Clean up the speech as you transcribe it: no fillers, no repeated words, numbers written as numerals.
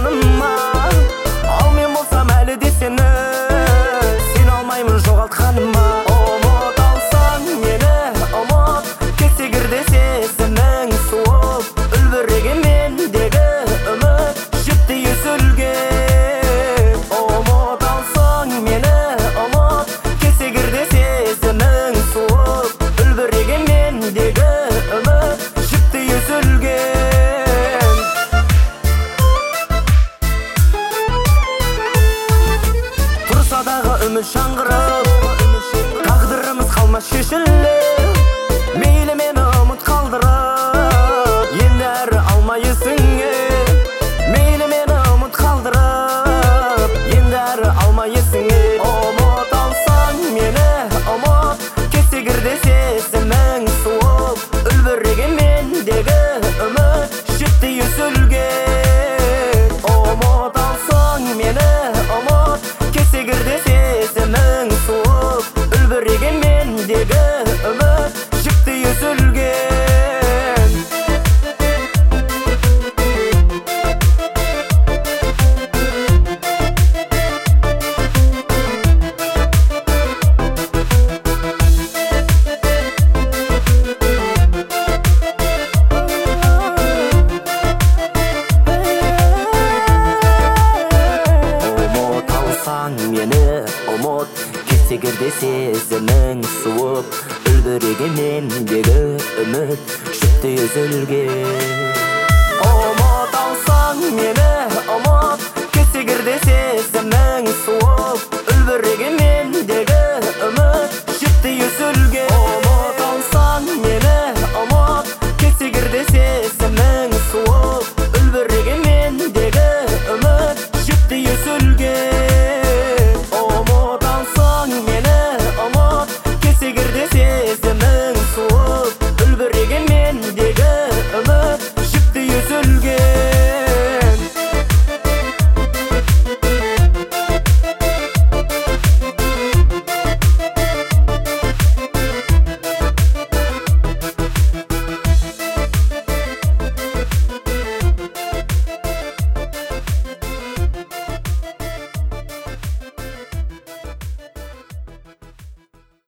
жаныма. Ал мен болсам әлі де сені алмаймын жоғалтқаныма. Ұмыт алсаң мені, ұмыт кетсе кірді сезімің суып, үлбіреген мендегі үміт жіпті үзілген. Ұмыт алсаң мені, ұмыт кетсе кірді сезімің суып, үлбіреген мендегі үміт жіпті үзілген. Тұрса дағы үміт жаңғырып, тағдырымыз қалмас шешіліп, мейлі мені ұмыт қалдырып, енді әрі алмайсың. Мейлі мені ұмыт қалдырып, енді әрі алмайсың. Ұмыт алсаң мені, ұмыт кетсе кірді сезімің суып, үлбіреген мендегі үміт жіпті үзілген. Ұмыт алсаң мені, ұмыт кетсе кірді сезімің суып, үлбіреген мендегі үміт жіпті үзілген. Ұмыт алсаң мені, ұмыт кетсе кірді сезімің суып, үлбіреген мендегі үміт жіпті үзілген. Ұмыт алсаң мені, ұмыт кетсе кірді сезімің суып,